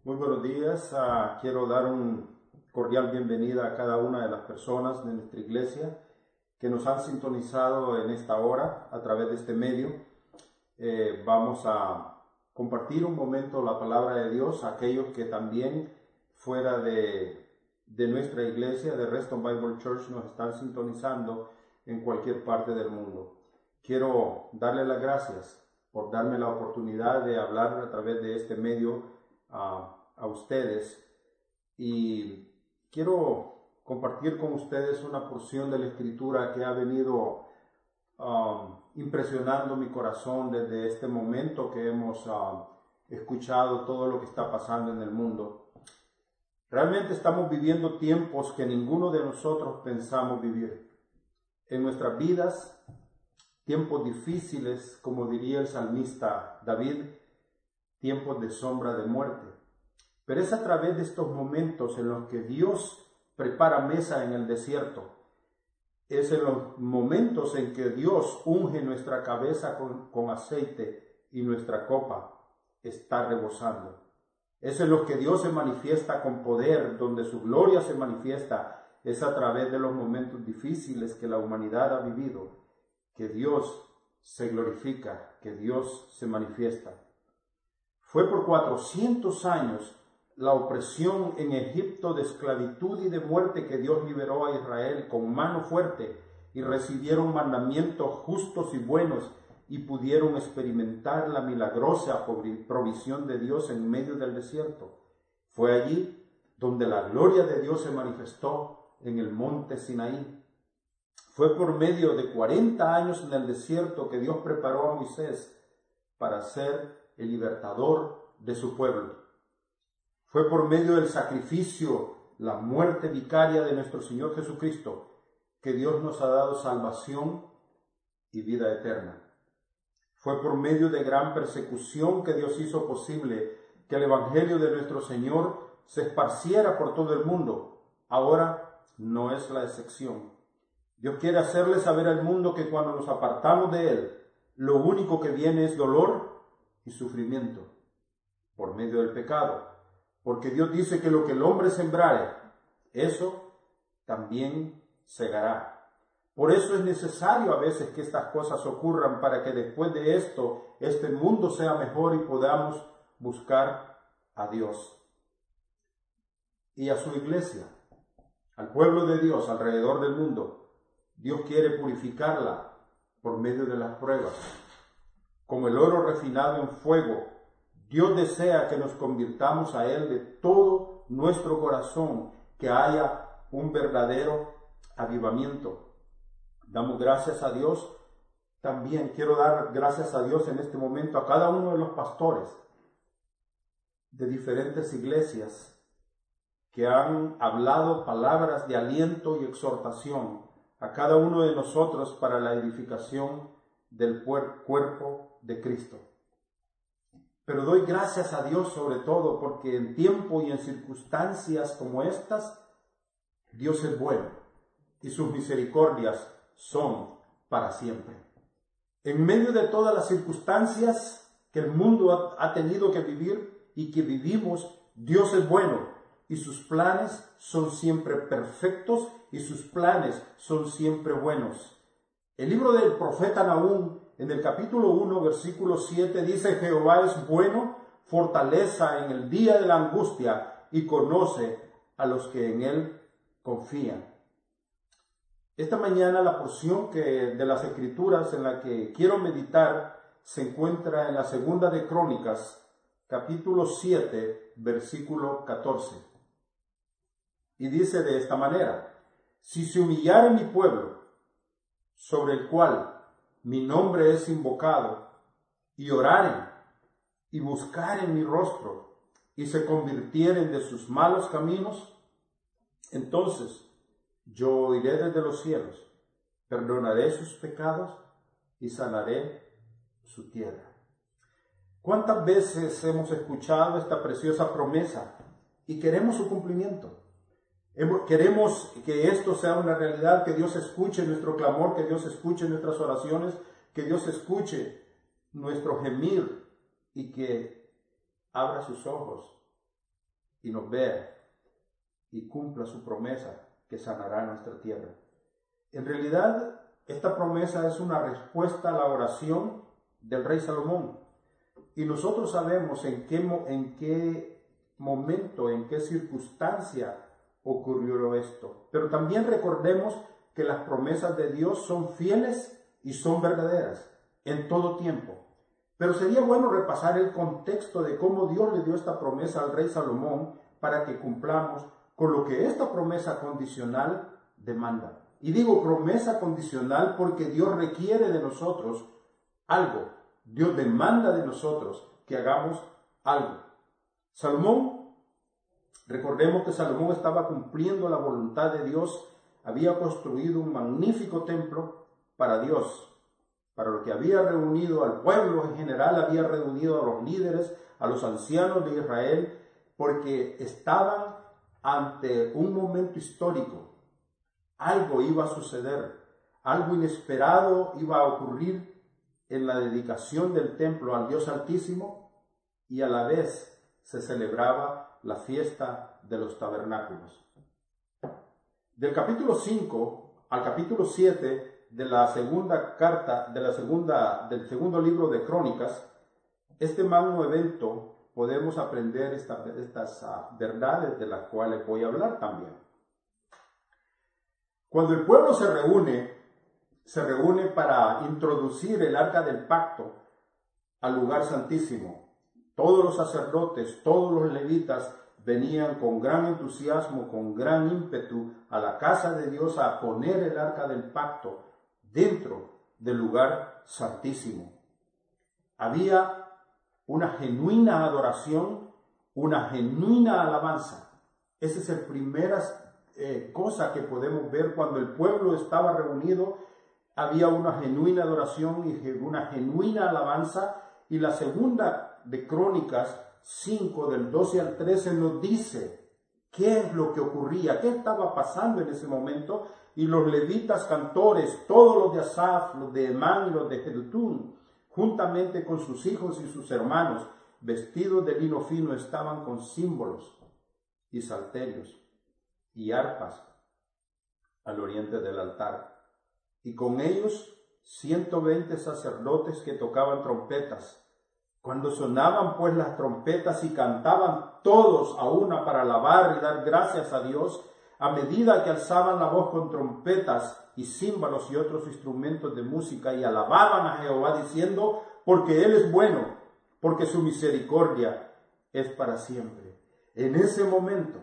Muy buenos días. Quiero dar una cordial bienvenida a cada una de las personas de nuestra iglesia que nos han sintonizado en esta hora a través de este medio. Vamos a compartir un momento la palabra de Dios a aquellos que también fuera de nuestra iglesia, de Reston Bible Church, nos están sintonizando en cualquier parte del mundo. Quiero darle las gracias por darme la oportunidad de hablar a través de este medio a ustedes, y quiero compartir con ustedes una porción de la escritura que ha venido impresionando mi corazón desde este momento que hemos escuchado todo lo que está pasando en el mundo. Realmente estamos viviendo tiempos que ninguno de nosotros pensamos vivir. En nuestras vidas, tiempos difíciles, como diría el salmista David, tiempos de sombra de muerte. Pero es a través de estos momentos en los que Dios prepara mesa en el desierto. Es en los momentos en que Dios unge nuestra cabeza con aceite y nuestra copa está rebosando. Es en los que Dios se manifiesta con poder, donde su gloria se manifiesta. Es a través de los momentos difíciles que la humanidad ha vivido que Dios se glorifica, que Dios se manifiesta. Fue por 400 años la opresión en Egipto de esclavitud y de muerte que Dios liberó a Israel con mano fuerte, y recibieron mandamientos justos y buenos y pudieron experimentar la milagrosa provisión de Dios en medio del desierto. Fue allí donde la gloria de Dios se manifestó en el monte Sinaí. Fue por medio de 40 años en el desierto que Dios preparó a Moisés para ser el libertador de su pueblo. Fue por medio del sacrificio, la muerte vicaria de nuestro Señor Jesucristo, que Dios nos ha dado salvación y vida eterna. Fue por medio de gran persecución que Dios hizo posible que el Evangelio de nuestro Señor se esparciera por todo el mundo. Ahora no es la excepción. Dios quiere hacerle saber al mundo que cuando nos apartamos de Él, lo único que viene es dolor y sufrimiento por medio del pecado, porque Dios dice que lo que el hombre sembrare, eso también segará. Por eso es necesario a veces que estas cosas ocurran, para que después de esto, este mundo sea mejor y podamos buscar a Dios y a su iglesia, al pueblo de Dios alrededor del mundo. Dios quiere purificarla por medio de las pruebas. Como el oro refinado en fuego, Dios desea que nos convirtamos a Él de todo nuestro corazón, que haya un verdadero avivamiento. Damos gracias a Dios. También quiero dar gracias a Dios en este momento a cada uno de los pastores de diferentes iglesias que han hablado palabras de aliento y exhortación a cada uno de nosotros para la edificación del cuerpo de Cristo. Pero doy gracias a Dios sobre todo porque en tiempo y en circunstancias como estas, Dios es bueno y sus misericordias son para siempre. En medio de todas las circunstancias que el mundo ha tenido que vivir y que vivimos, Dios es bueno y sus planes son siempre perfectos y sus planes son siempre buenos. El libro del profeta Nahum, en el capítulo 1, versículo 7, dice: Jehová es bueno, fortaleza en el día de la angustia, y conoce a los que en él confían. Esta mañana la porción de las Escrituras en la que quiero meditar se encuentra en la segunda de Crónicas, capítulo 7, versículo 14. Y dice de esta manera: si se humillare mi pueblo, sobre el cual mi nombre es invocado, y oraren, y buscaren mi rostro, y se convirtieren de sus malos caminos, entonces yo oiré desde los cielos, perdonaré sus pecados, y sanaré su tierra. ¿Cuántas veces hemos escuchado esta preciosa promesa y queremos su cumplimiento? Queremos que esto sea una realidad, que Dios escuche nuestro clamor, que Dios escuche nuestras oraciones, que Dios escuche nuestro gemir y que abra sus ojos y nos vea y cumpla su promesa que sanará nuestra tierra. En realidad, esta promesa es una respuesta a la oración del rey Salomón. Y nosotros sabemos en qué momento, en qué circunstancia ocurrió esto. Pero también recordemos que las promesas de Dios son fieles y son verdaderas en todo tiempo. Pero sería bueno repasar el contexto de cómo Dios le dio esta promesa al rey Salomón para que cumplamos con lo que esta promesa condicional demanda. Y digo promesa condicional porque Dios requiere de nosotros algo. Dios demanda de nosotros que hagamos algo. Salomón, recordemos que Salomón estaba cumpliendo la voluntad de Dios, había construido un magnífico templo para Dios, para lo que había reunido al pueblo en general, había reunido a los líderes, a los ancianos de Israel, porque estaban ante un momento histórico. Algo iba a suceder, algo inesperado iba a ocurrir en la dedicación del templo al Dios Altísimo, y a la vez se celebraba la fiesta de los tabernáculos. Del capítulo 5 al capítulo 7 de la segunda carta, del segundo libro de Crónicas, este magno evento, podemos aprender estas verdades de las cuales voy a hablar también. Cuando el pueblo se reúne para introducir el arca del pacto al lugar santísimo. Todos los sacerdotes, todos los levitas venían con gran entusiasmo, con gran ímpetu a la casa de Dios a poner el arca del pacto dentro del lugar santísimo. Había una genuina adoración, una genuina alabanza. Esa es la primera cosa que podemos ver cuando el pueblo estaba reunido. Había una genuina adoración y una genuina alabanza. Y la segunda de Crónicas 5, del 12 al 13, nos dice qué es lo que ocurría, qué estaba pasando en ese momento. Y los levitas cantores, todos los de Asaf, los de Emán y los de Jedutún, juntamente con sus hijos y sus hermanos, vestidos de lino fino, estaban con símbolos y salterios y arpas al oriente del altar. Y con ellos 120 sacerdotes que tocaban trompetas. Cuando sonaban pues las trompetas y cantaban todos a una para alabar y dar gracias a Dios, a medida que alzaban la voz con trompetas y címbalos y otros instrumentos de música y alababan a Jehová diciendo, porque Él es bueno, porque su misericordia es para siempre. En ese momento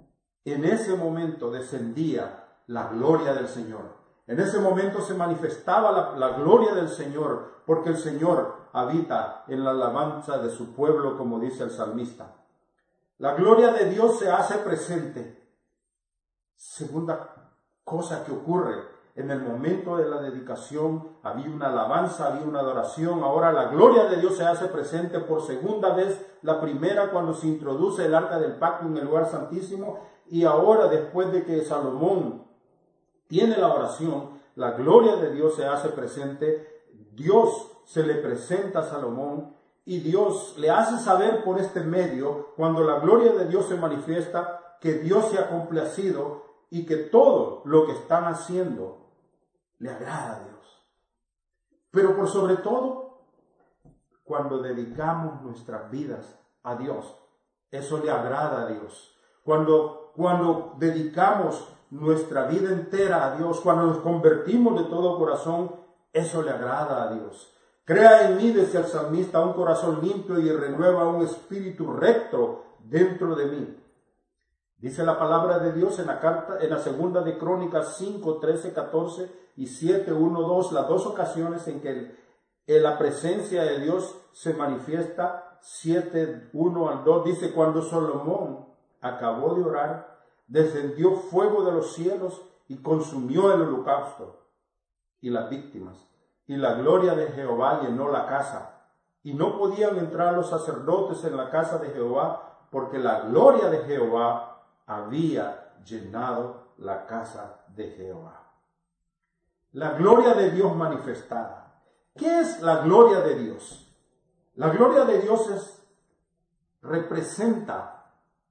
descendía la gloria del Señor. En ese momento se manifestaba la gloria del Señor, porque el Señor habita en la alabanza de su pueblo, como dice el salmista. La gloria de Dios se hace presente. Segunda cosa que ocurre, en el momento de la dedicación había una alabanza, había una adoración. Ahora la gloria de Dios se hace presente por segunda vez. La primera cuando se introduce el arca del pacto en el lugar santísimo, y ahora después de que Salomón tiene la oración, la gloria de Dios se hace presente. Dios se le presenta a Salomón y Dios le hace saber por este medio, cuando la gloria de Dios se manifiesta, que Dios se ha complacido y que todo lo que están haciendo le agrada a Dios. Pero por sobre todo, cuando dedicamos nuestras vidas a Dios, eso le agrada a Dios. Cuando dedicamos nuestra vida entera a Dios, cuando nos convertimos de todo corazón, eso le agrada a Dios. Crea en mí, decía el salmista, un corazón limpio y renueva un espíritu recto dentro de mí. Dice la palabra de Dios en la segunda de Crónicas 5, 13, 14 y 7, 1, 2, las dos ocasiones en que la presencia de Dios se manifiesta. 7, 1 al 2 dice, cuando Salomón acabó de orar, descendió fuego de los cielos y consumió el holocausto y las víctimas, y la gloria de Jehová llenó la casa, y no podían entrar los sacerdotes en la casa de Jehová, porque la gloria de Jehová había llenado la casa de Jehová. La gloria de Dios manifestada. ¿Qué es la gloria de Dios? La gloria de Dios representa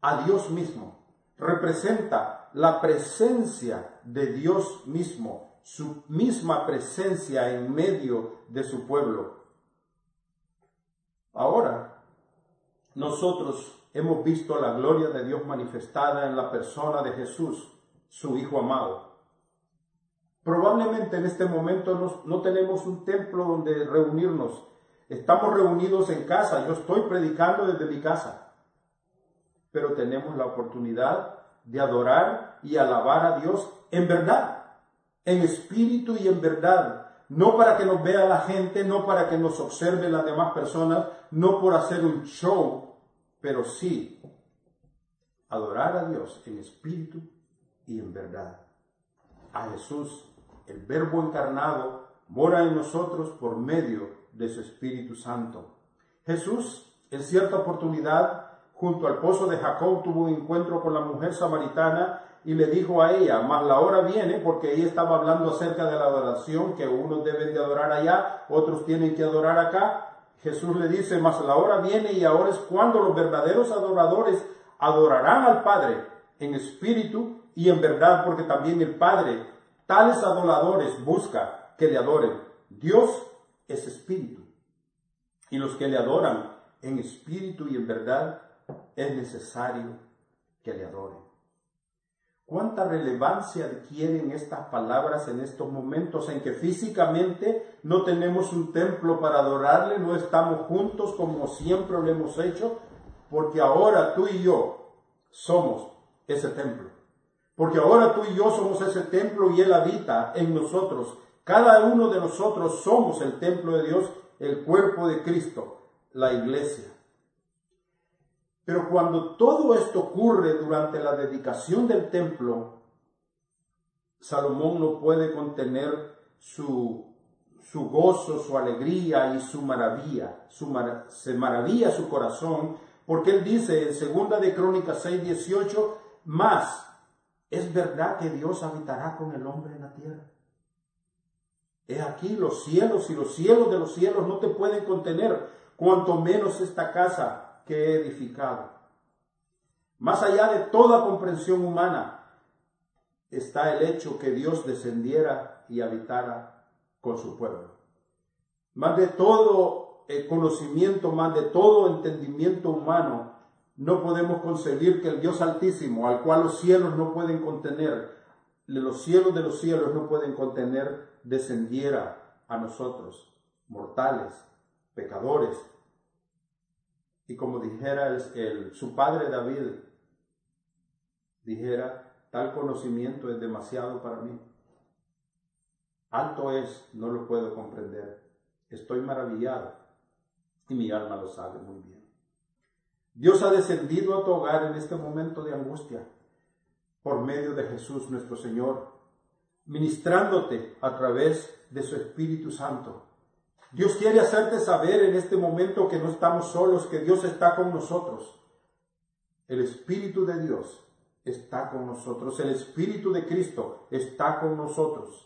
a Dios mismo. Representa la presencia de Dios mismo, su misma presencia en medio de su pueblo. Ahora, nosotros hemos visto la gloria de Dios manifestada en la persona de Jesús, su Hijo amado. Probablemente en este momento no tenemos un templo donde reunirnos. Estamos reunidos en casa. Yo estoy predicando desde mi casa. Pero tenemos la oportunidad de adorar y alabar a Dios en verdad, en espíritu y en verdad. No para que nos vea la gente, no para que nos observe las demás personas, no por hacer un show, pero sí adorar a Dios en espíritu y en verdad. A Jesús, el Verbo encarnado, mora en nosotros por medio de su Espíritu Santo. Jesús, en cierta oportunidad, junto al pozo de Jacob, tuvo un encuentro con la mujer samaritana y le dijo a ella, mas la hora viene, porque ella estaba hablando acerca de la adoración, que unos deben de adorar allá, otros tienen que adorar acá. Jesús le dice, mas la hora viene y ahora es cuando los verdaderos adoradores adorarán al Padre en espíritu y en verdad, porque también el Padre tales adoradores busca que le adoren. Dios es espíritu, y los que le adoran en espíritu y en verdad es necesario que le adoren. ¿Cuánta relevancia adquieren estas palabras en estos momentos en que físicamente no tenemos un templo para adorarle, no estamos juntos como siempre lo hemos hecho? Porque ahora tú y yo somos ese templo. Porque ahora tú y yo somos ese templo y Él habita en nosotros. Cada uno de nosotros somos el templo de Dios, el cuerpo de Cristo, la iglesia. Pero cuando todo esto ocurre durante la dedicación del templo, Salomón no puede contener su gozo, su alegría y su maravilla. Se maravilla su corazón, porque él dice en 2 de Crónicas 6:18, mas ¿es verdad que Dios habitará con el hombre en la tierra? He aquí los cielos y los cielos de los cielos no te pueden contener, cuanto menos esta casa que he edificado. Más allá de toda comprensión humana está el hecho que Dios descendiera y habitara con su pueblo. Más de todo conocimiento, más de todo entendimiento humano, no podemos concebir que el Dios Altísimo, al cual los cielos no pueden contener, los cielos de los cielos no pueden contener, descendiera a nosotros, mortales, pecadores. Y como dijera su padre David, dijera, tal conocimiento es demasiado para mí. Alto es, no lo puedo comprender. Estoy maravillado y mi alma lo sabe muy bien. Dios ha descendido a tu hogar en este momento de angustia por medio de Jesús nuestro Señor, ministrándote a través de su Espíritu Santo. Dios quiere hacerte saber en este momento que no estamos solos, que Dios está con nosotros. El Espíritu de Dios está con nosotros. El Espíritu de Cristo está con nosotros.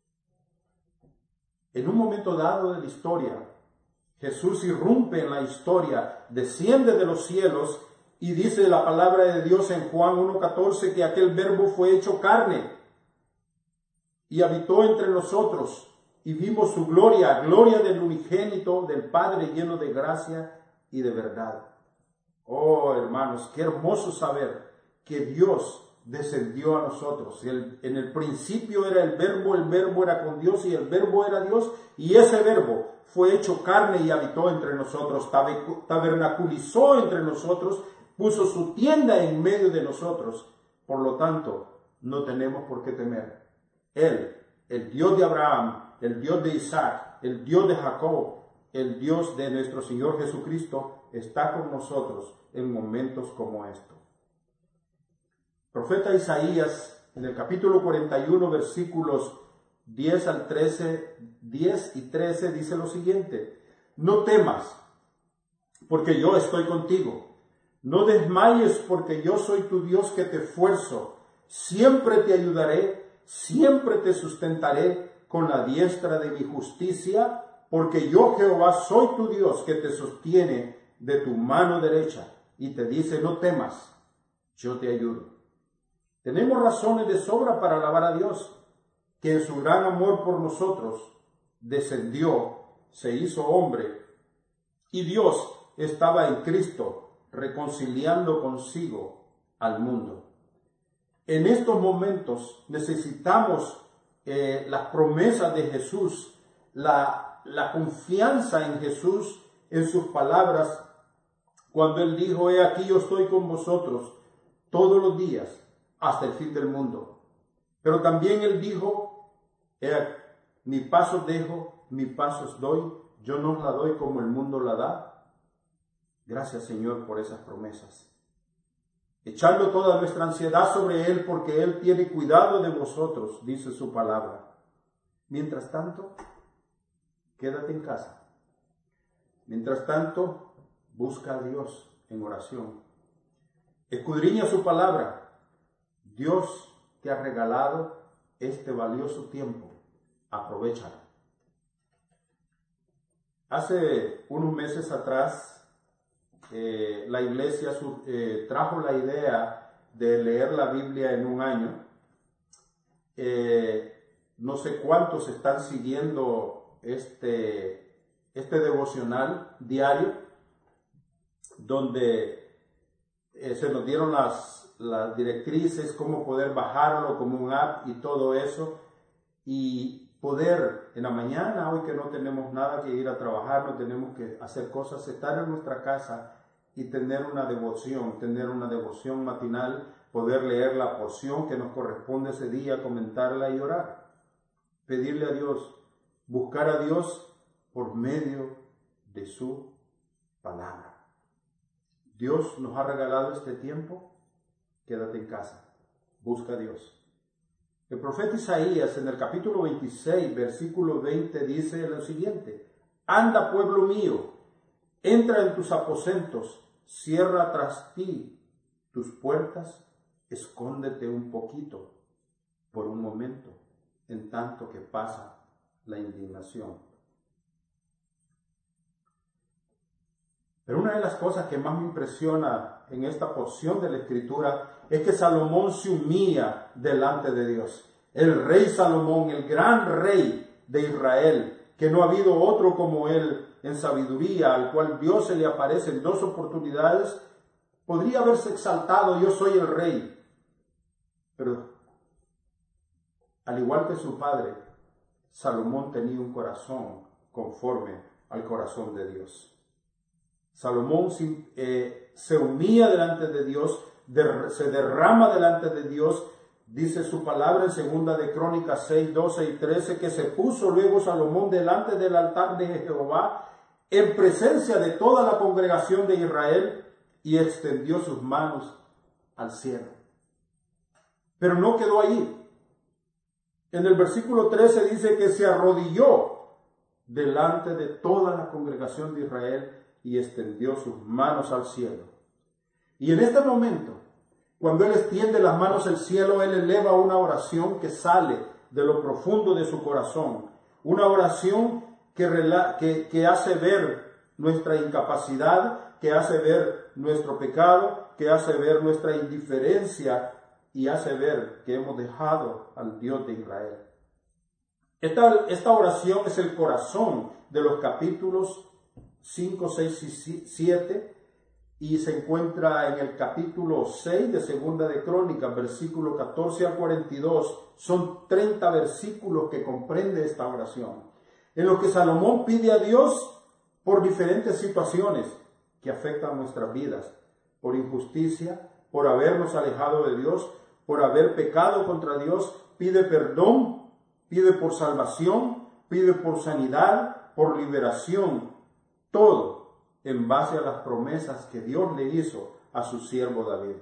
En un momento dado de la historia, Jesús irrumpe en la historia, desciende de los cielos y dice la palabra de Dios en Juan 1:14 que aquel verbo fue hecho carne y habitó entre nosotros. Y vimos su gloria, gloria del unigénito, del Padre, lleno de gracia y de verdad. Oh, hermanos, qué hermoso saber que Dios descendió a nosotros. En el principio era el verbo era con Dios y el verbo era Dios. Y ese verbo fue hecho carne y habitó entre nosotros, tabernaculizó entre nosotros, puso su tienda en medio de nosotros. Por lo tanto, no tenemos por qué temer. Él, el Dios de Abraham, el Dios de Isaac, el Dios de Jacob, el Dios de nuestro Señor Jesucristo, está con nosotros en momentos como estos. Profeta Isaías, en el capítulo 41, versículos 10 y 13, dice lo siguiente: no temas, porque yo estoy contigo. No desmayes, porque yo soy tu Dios que te esfuerzo. Siempre te ayudaré, siempre te sustentaré con la diestra de mi justicia, porque yo Jehová soy tu Dios que te sostiene de tu mano derecha. Y te dice, no temas, yo te ayudo. Tenemos razones de sobra para alabar a Dios, que en su gran amor por nosotros descendió, se hizo hombre, y Dios estaba en Cristo reconciliando consigo al mundo. En estos momentos necesitamos las promesas de Jesús, la confianza en Jesús, en sus palabras, cuando Él dijo: he aquí yo estoy con vosotros todos los días hasta el fin del mundo. Pero también Él dijo: mi paz os dejo, mi paz os doy, yo no os la doy como el mundo la da. Gracias, Señor, por esas promesas. Echando toda nuestra ansiedad sobre Él, porque Él tiene cuidado de vosotros, dice su palabra. Mientras tanto, quédate en casa. Mientras tanto, busca a Dios en oración. Escudriña su palabra. Dios te ha regalado este valioso tiempo. Aprovéchalo. Hace unos meses atrás, la iglesia trajo la idea de leer la Biblia en un año. No sé cuántos están siguiendo este devocional diario, donde se nos dieron las directrices, cómo poder bajarlo como un app y todo eso, y poder en la mañana, hoy que no tenemos nada que ir a trabajar, no tenemos que hacer cosas, estar en nuestra casa y tener una devoción matinal, poder leer la porción que nos corresponde ese día, comentarla y orar, pedirle a Dios, buscar a Dios por medio de su palabra. Dios nos ha regalado este tiempo. Quédate en casa, busca a Dios. El profeta Isaías en el capítulo 26, versículo 20 dice lo siguiente: anda, pueblo mío, entra en tus aposentos, cierra tras ti tus puertas, escóndete un poquito por un momento, en tanto que pasa la indignación. Pero una de las cosas que más me impresiona en esta porción de la Escritura es que Salomón se humilla delante de Dios. El rey Salomón, el gran rey de Israel, que no ha habido otro como él en sabiduría, al cual Dios se le aparece en 2 oportunidades, podría haberse exaltado: yo soy el rey. Pero al igual que su padre, Salomón tenía un corazón conforme al corazón de Dios. Salomón se humilla delante de Dios, se derrama delante de Dios. Dice su palabra en 2 de Crónicas 6, 12 y 13, que se puso luego Salomón delante del altar de Jehová, en presencia de toda la congregación de Israel, y extendió sus manos al cielo. Pero no quedó allí. En el versículo 13 dice que se arrodilló delante de toda la congregación de Israel y extendió sus manos al cielo. Y en este momento, cuando él extiende las manos al cielo, él eleva una oración que sale de lo profundo de su corazón. Una oración que hace ver nuestra incapacidad, que hace ver nuestro pecado, que hace ver nuestra indiferencia y hace ver que hemos dejado al Dios de Israel. Esta oración es el corazón de los capítulos 5, 6 y 7, y se encuentra en el capítulo 6 de 2 de Crónicas, versículo 14 al 42. Son 30 versículos que comprende esta oración, en lo que Salomón pide a Dios por diferentes situaciones que afectan nuestras vidas, por injusticia, por habernos alejado de Dios, por haber pecado contra Dios. Pide perdón, pide por salvación, pide por sanidad, por liberación. Todo en base a las promesas que Dios le hizo a su siervo David.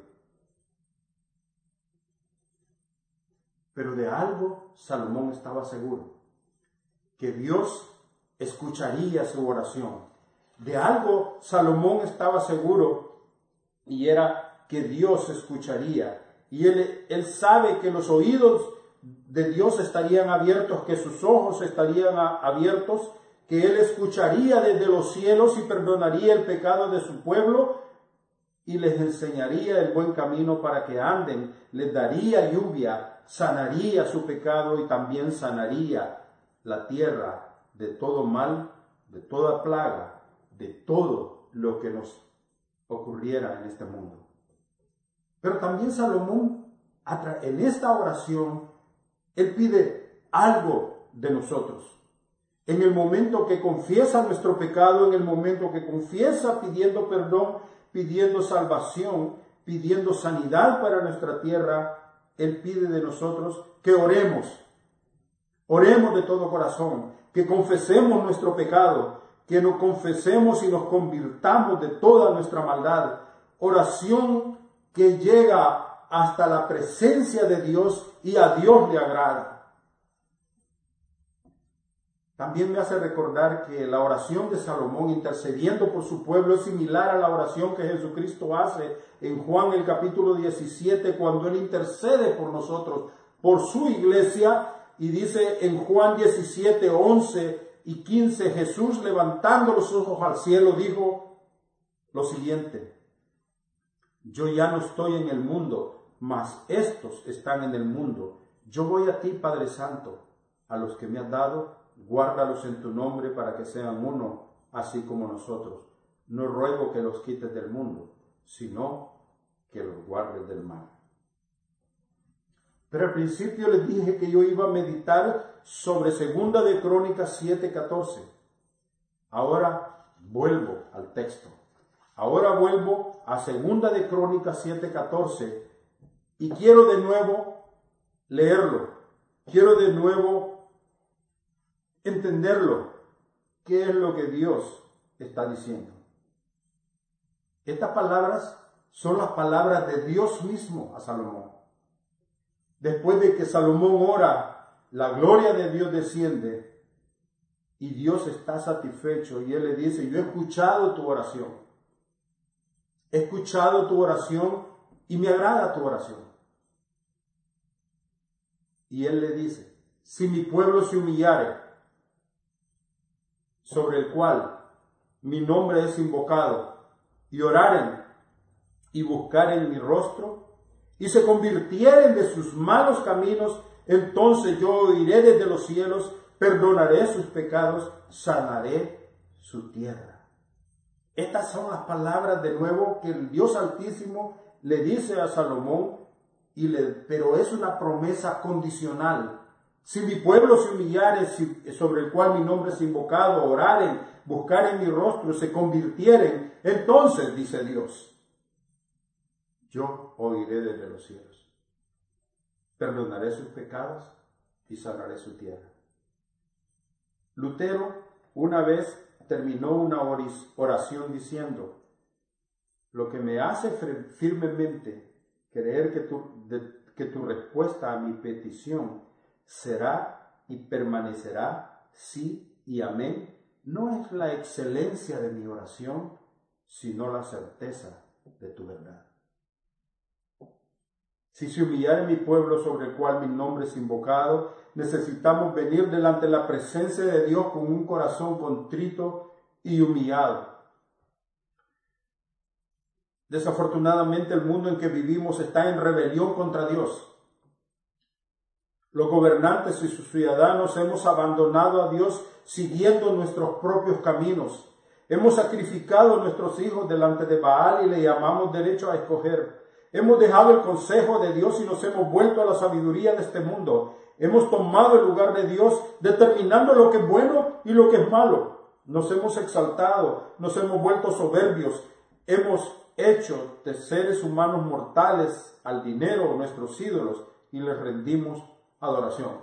Pero de algo Salomón estaba seguro: que Dios escucharía su oración. De algo Salomón estaba seguro, y era que Dios escucharía. Y él sabe que los oídos de Dios estarían abiertos, que sus ojos estarían abiertos, que Él escucharía desde los cielos y perdonaría el pecado de su pueblo, y les enseñaría el buen camino para que anden, les daría lluvia, sanaría su pecado y también sanaría la tierra de todo mal, de toda plaga, de todo lo que nos ocurriera en este mundo. Pero también Salomón, en esta oración, él pide algo de nosotros. En el momento que confiesa nuestro pecado, en el momento que confiesa pidiendo perdón, pidiendo salvación, pidiendo sanidad para nuestra tierra, él pide de nosotros que oremos. Oremos de todo corazón, que confesemos nuestro pecado, que nos confesemos y nos convirtamos de toda nuestra maldad. Oración que llega hasta la presencia de Dios y a Dios le agrada. También me hace recordar que la oración de Salomón intercediendo por su pueblo es similar a la oración que Jesucristo hace en Juan el capítulo 17 cuando Él intercede por nosotros, por su iglesia, y dice en Juan 17, 11 y 15, Jesús levantando los ojos al cielo dijo lo siguiente: yo ya no estoy en el mundo, mas estos están en el mundo. Yo voy a ti, Padre Santo, a los que me has dado, guárdalos en tu nombre para que sean uno, así como nosotros. No ruego que los quites del mundo, sino que los guardes del mal. Pero al principio les dije que yo iba a meditar sobre 2 de Crónicas 7:14. Ahora vuelvo al texto. Ahora vuelvo a 2 de Crónicas 7:14 y quiero de nuevo leerlo. Quiero de nuevo entenderlo. ¿Qué es lo que Dios está diciendo? Estas palabras son las palabras de Dios mismo a Salomón. Después de que Salomón ora, la gloria de Dios desciende y Dios está satisfecho y Él le dice: yo he escuchado tu oración. He escuchado tu oración y me agrada tu oración. Y Él le dice: si mi pueblo se humillare, sobre el cual mi nombre es invocado, y oraren y buscaren mi rostro, y se convirtieren de sus malos caminos, entonces yo oiré desde los cielos, perdonaré sus pecados, sanaré su tierra. Estas son las palabras de nuevo que el Dios Altísimo le dice a Salomón, pero es una promesa condicional. Si mi pueblo se humillare, sobre el cual mi nombre es invocado, oraren, buscaren mi rostro, se convirtieren, entonces, dice Dios, yo oiré desde los cielos, perdonaré sus pecados y sanaré su tierra. Lutero una vez terminó una oración diciendo: lo que me hace firmemente creer que tu respuesta a mi petición será y permanecerá sí y amén, no es la excelencia de mi oración, sino la certeza de tu verdad. Si se humillare mi pueblo sobre el cual mi nombre es invocado, necesitamos venir delante de la presencia de Dios con un corazón contrito y humillado. Desafortunadamente, el mundo en que vivimos está en rebelión contra Dios. Los gobernantes y sus ciudadanos hemos abandonado a Dios siguiendo nuestros propios caminos. Hemos sacrificado a nuestros hijos delante de Baal y le llamamos derecho a escoger. Hemos dejado el consejo de Dios y nos hemos vuelto a la sabiduría de este mundo. Hemos tomado el lugar de Dios, determinando lo que es bueno y lo que es malo. Nos hemos exaltado, nos hemos vuelto soberbios. Hemos hecho de seres humanos mortales al dinero nuestros ídolos y les rendimos adoración.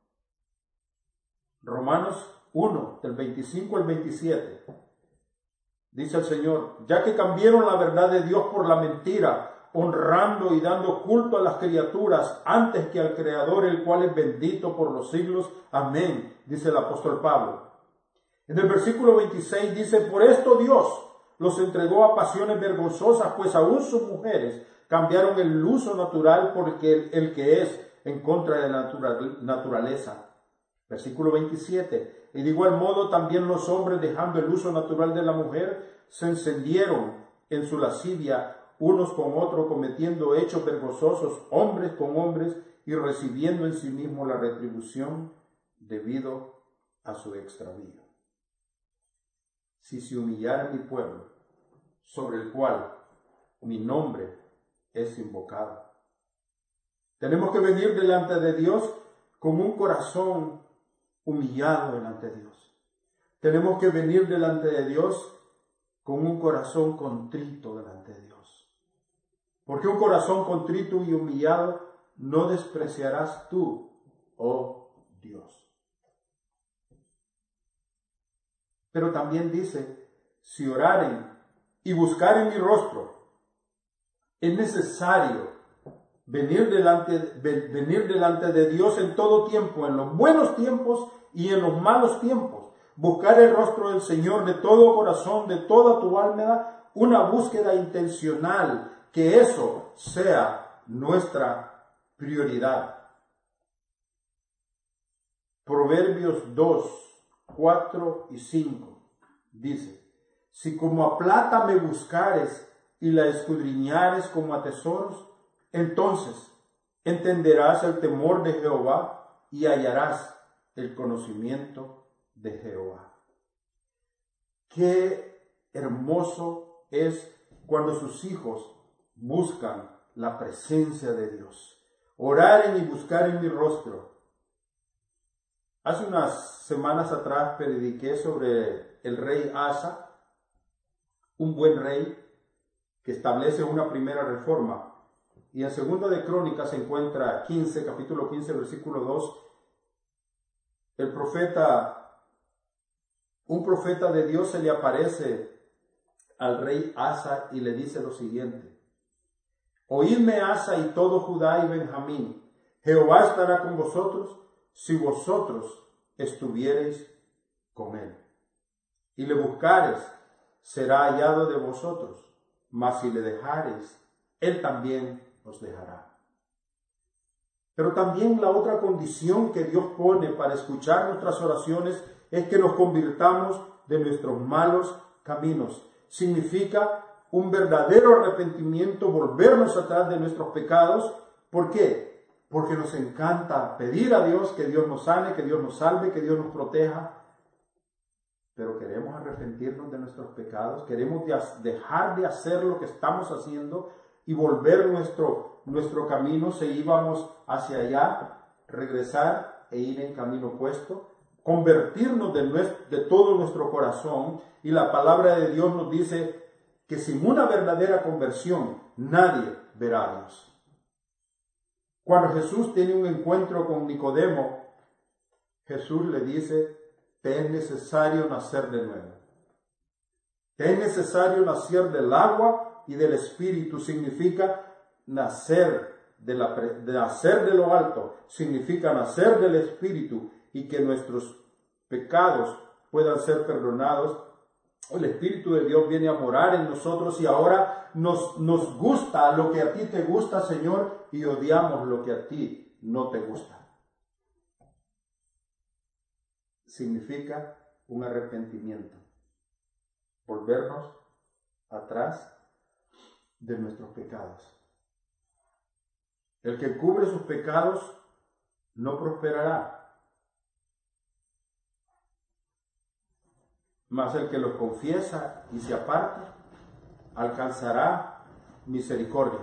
Romanos 1, del 25 al 27. Dice el Señor: ya que cambiaron la verdad de Dios por la mentira, honrando y dando culto a las criaturas antes que al Creador, el cual es bendito por los siglos. Amén, dice el apóstol Pablo. En el versículo 26 dice: por esto Dios los entregó a pasiones vergonzosas, pues aún sus mujeres cambiaron el uso natural porque el que es en contra de la naturaleza. Versículo 27. Y de igual modo también los hombres, dejando el uso natural de la mujer, se encendieron en su lascivia, unos con otros, cometiendo hechos vergonzosos, hombres con hombres, y recibiendo en sí mismo la retribución debido a su extravío. Si se humillara mi pueblo, sobre el cual mi nombre es invocado. Tenemos que venir delante de Dios con un corazón humillado delante de Dios. Tenemos que venir delante de Dios con un corazón contrito delante de Dios. Porque un corazón contrito y humillado no despreciarás tú, oh Dios. Pero también dice, si oraren y buscaren mi rostro, es necesario venir delante de Dios en todo tiempo, en los buenos tiempos y en los malos tiempos. Buscar el rostro del Señor de todo corazón, de toda tu alma, una búsqueda intencional, que eso sea nuestra prioridad. Proverbios 2, 4 y 5 dice, si como a plata me buscares y la escudriñares como a tesoros, entonces entenderás el temor de Jehová y hallarás el conocimiento de Jehová. Qué hermoso es cuando sus hijos buscan la presencia de Dios. Oraren y buscaren mi rostro. Hace unas semanas atrás prediqué sobre el rey Asa, un buen rey que establece una primera reforma. Y en Segunda de Crónicas se encuentra capítulo 15, versículo 2, un profeta de Dios se le aparece al rey Asa y le dice lo siguiente: oídme, Asa y todo Judá y Benjamín, Jehová estará con vosotros si vosotros estuviereis con él. Y le buscareis, será hallado de vosotros, mas si le dejareis, él también os dejará. Pero también la otra condición que Dios pone para escuchar nuestras oraciones es que nos convirtamos de nuestros malos caminos. Significa un verdadero arrepentimiento, volvernos atrás de nuestros pecados. ¿Por qué? Porque nos encanta pedir a Dios que Dios nos sane, que Dios nos salve, que Dios nos proteja. Pero queremos arrepentirnos de nuestros pecados, queremos dejar de hacer lo que estamos haciendo y volver nuestro camino, si íbamos hacia allá, regresar e ir en camino opuesto, convertirnos de todo nuestro corazón. Y la palabra de Dios nos dice que sin una verdadera conversión nadie verá a Dios. Cuando Jesús tiene un encuentro con Nicodemo, Jesús le dice: te es necesario nacer de nuevo. Te es necesario nacer del agua y del Espíritu. Significa nacer de lo alto. Significa nacer del Espíritu y que nuestros pecados puedan ser perdonados. El Espíritu de Dios viene a morar en nosotros y ahora nos gusta lo que a ti te gusta, Señor, y odiamos lo que a ti no te gusta. Significa un arrepentimiento, volvernos atrás de nuestros pecados. El que cubre sus pecados no prosperará, mas el que los confiesa y se aparta alcanzará misericordia.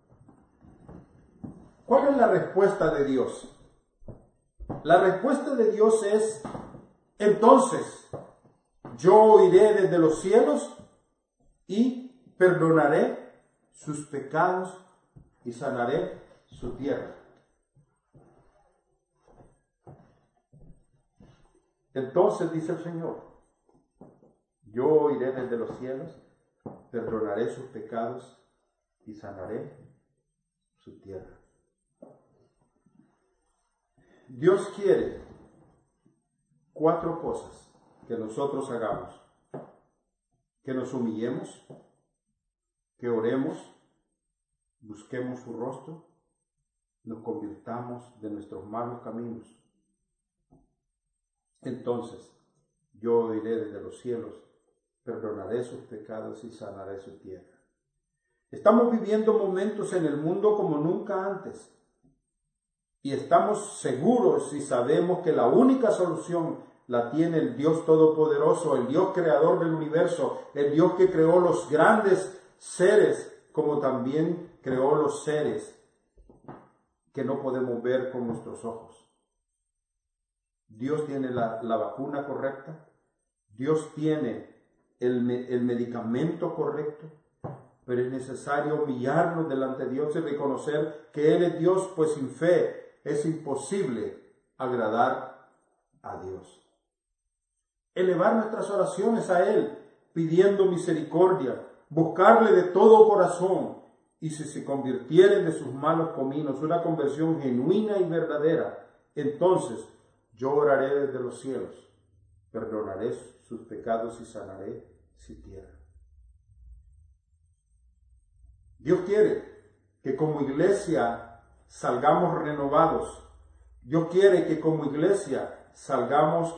¿Cuál es la respuesta de Dios? La respuesta de Dios es: entonces yo oiré desde los cielos y perdonaré sus pecados y sanaré su tierra. Entonces, dice el Señor, yo oiré desde los cielos, perdonaré sus pecados y sanaré su tierra. Dios quiere 4 cosas que nosotros hagamos: que nos humillemos, que oremos, busquemos su rostro, nos convirtamos de nuestros malos caminos. Entonces, yo oiré desde los cielos, perdonaré sus pecados y sanaré su tierra. Estamos viviendo momentos en el mundo como nunca antes. Y estamos seguros y sabemos que la única solución la tiene el Dios Todopoderoso, el Dios Creador del universo, el Dios que creó los grandes seres, como también creó los seres que no podemos ver con nuestros ojos. Dios tiene la vacuna correcta, Dios tiene el medicamento correcto, pero es necesario humillarnos delante de Dios y reconocer que Él es Dios, pues sin fe es imposible agradar a Dios. Elevar nuestras oraciones a Él, pidiendo misericordia, buscarle de todo corazón, y si se convirtieren de sus malos caminos, una conversión genuina y verdadera, entonces yo oraré desde los cielos, perdonaré sus pecados y sanaré su tierra. Dios quiere que como iglesia salgamos renovados. Dios quiere que como iglesia salgamos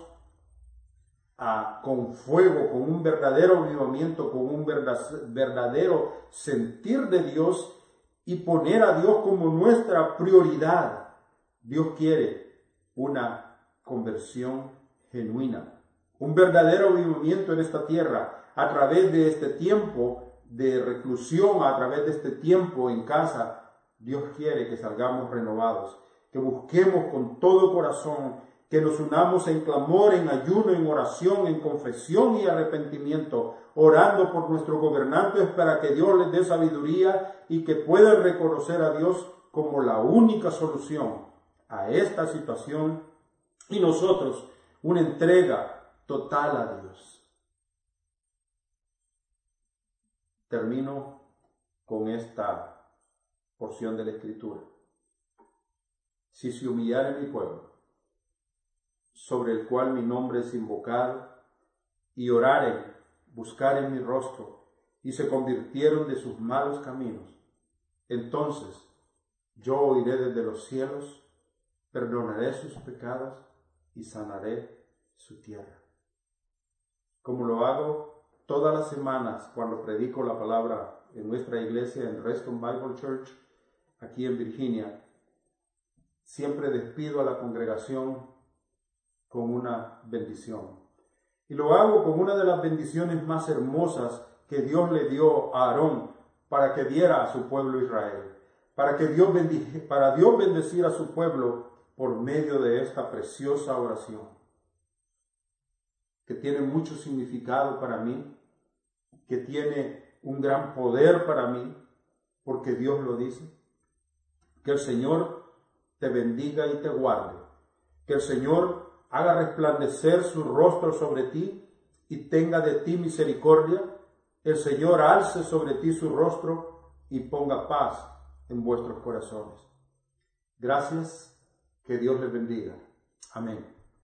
con fuego, con un verdadero avivamiento, con un verdadero sentir de Dios y poner a Dios como nuestra prioridad. Dios quiere una conversión genuina, un verdadero avivamiento en esta tierra a través de este tiempo de reclusión, a través de este tiempo en casa. Dios quiere que salgamos renovados, que busquemos con todo corazón, que nos unamos en clamor, en ayuno, en oración, en confesión y arrepentimiento, orando por nuestros gobernantes para que Dios les dé sabiduría y que puedan reconocer a Dios como la única solución a esta situación, y nosotros una entrega total a Dios. Termino con esta porción de la Escritura. Si se humillare mi pueblo, sobre el cual mi nombre es invocado, y oraren, buscaren mi rostro, y se convirtieron de sus malos caminos, entonces yo oiré desde los cielos, perdonaré sus pecados y sanaré su tierra. Como lo hago todas las semanas cuando predico la palabra en nuestra iglesia, en Reston Bible Church, aquí en Virginia, siempre despido a la congregación con una bendición. Y lo hago con una de las bendiciones más hermosas que Dios le dio a Aarón para que diera a su pueblo Israel, para Dios bendecir a su pueblo por medio de esta preciosa oración, que tiene mucho significado para mí, que tiene un gran poder para mí, porque Dios lo dice. Que el Señor te bendiga y te guarde. Que el Señor haga resplandecer su rostro sobre ti y tenga de ti misericordia. El Señor alce sobre ti su rostro y ponga paz en vuestros corazones. Gracias, que Dios les bendiga. Amén.